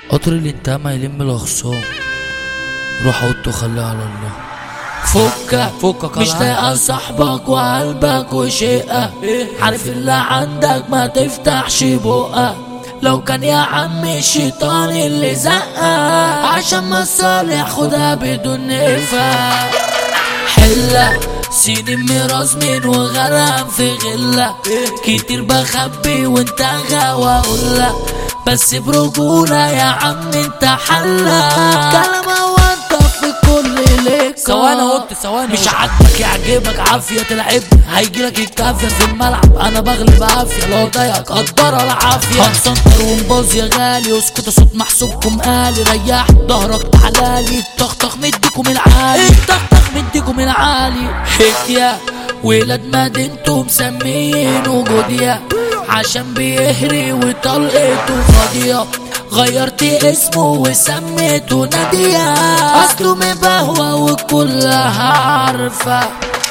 قطر الانتهى ما يلم الاخصام، روح اوضته خليها على الله. فكك مش لاقى صاحبك وقلبك وشقة، عارف اللي عندك ما تفتحش بقك، لو كان يا عم الشيطان اللي زقك، عشان مصالح خدها بدون نفاق. حلة سنين مرازمين وغرام في غلة، كتير بخبي وانت غاوى اقولك، بس برجولة يا عم انت حلة، كلام وانت في كل ليك. ثواني مش عاجبك يعجبك عافية تلعب، هيجيلك الكافية في الملعب، انا بغلب عافية، لو ضايقك قدر العافية. هنسنطر ونباظ يا غالي، اسكت صوت محسوبكم قالي، ريح ظهرك تعالالي، الطخطخ مديكم العالي، الطخطخ مديكم العالي. حكية ولاد مدينته مسمينه جوديا، عشان بيهري وطلقته فاضية، غيرت اسمه وسميته نادية، اصله مبهوة وكلها عارفة.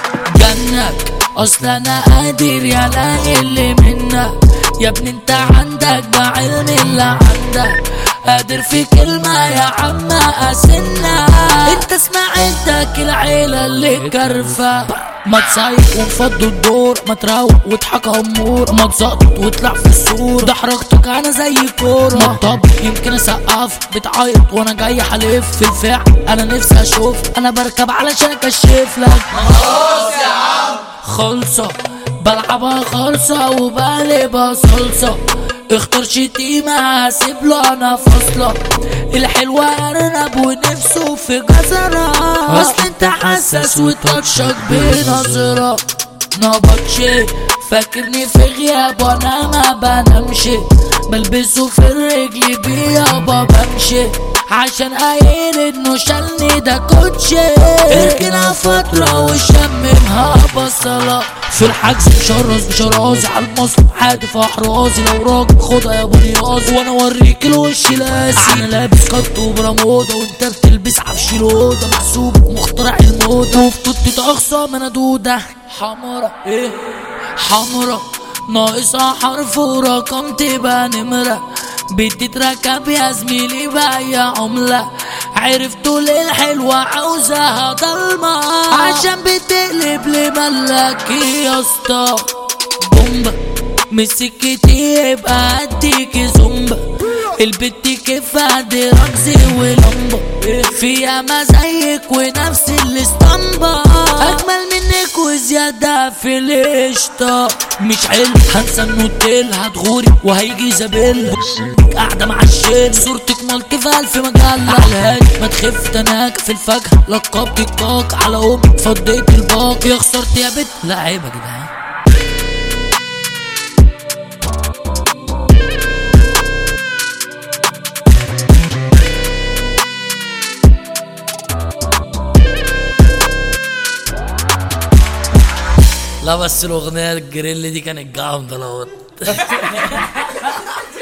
جنك اصل انا قادر يا لاقي اللي منك، يا ابني انت عندك بعلم اللي عندك، قادر في كلمة يا عم اسنة، انت سمعتك العيلة اللي كرفة. ما تصيف ونفضوا الدور، ما تروق واضحك امور، ما تزقط واطلع في السور، ده حركتك انا زي كورة. طب يمكن اسقف بتعيط وانا جاي حلف، في الفعل انا نفسي اشوف، انا بركب علشان اكشف لك. خلاص يا عم خلصة بلعبها خالصة وبقلبها صلصة، اختار شتيمة هسيب له انا فاصلة، الحلوة ارنب ونفسه في جزرة، اصل انت حساس وتاتشك بنظرة. نبطشي فاكرني في غياب وانا ما بنامش، بلبسه في الرجل بيابا بمشي، عشان قايل انه شالني ده كوتشي، اركنها فترة وشممها بصلة، في الحجز مشرز رازي على المصر، حادف احرازي، لو راجل خدها يا ابو نياز، وانا اوريك الوش لاسي، انا لابس كت وبرموده وانت بتلبس عفش لوده، محسوبك مخترع الموضة، وفي توتة اخصام انا دودة حمرا حمرا، ناقصها حرف ورقم تبقى نمرة، بتتركب يا زميلي بأي عملة، عرفتوا ليه الحلوة عاوزاها ضلمة، عشان بتقلب لملك يا اسطى. بومبا مسكتي يبقى اديكي زومبا، البت كيف ادي رقصي ولمبة، فيها ما زيك ونفس الاسطمبة، اجمل منك وزيادة في القشطة، مش حلو هنسى النوتيل، هتغوري وهيجي زبيل، قاعدة مع الشيل، صورتك مالتي في الف مجلة، على الهادي ما تخف تناك في الفاكهة، لقبت الكاك على امك فضيت الباق، يا خسرت يا بت، لا عيب يا جدعان. لا بس الاغنيه الجريل دي كانت جامده لو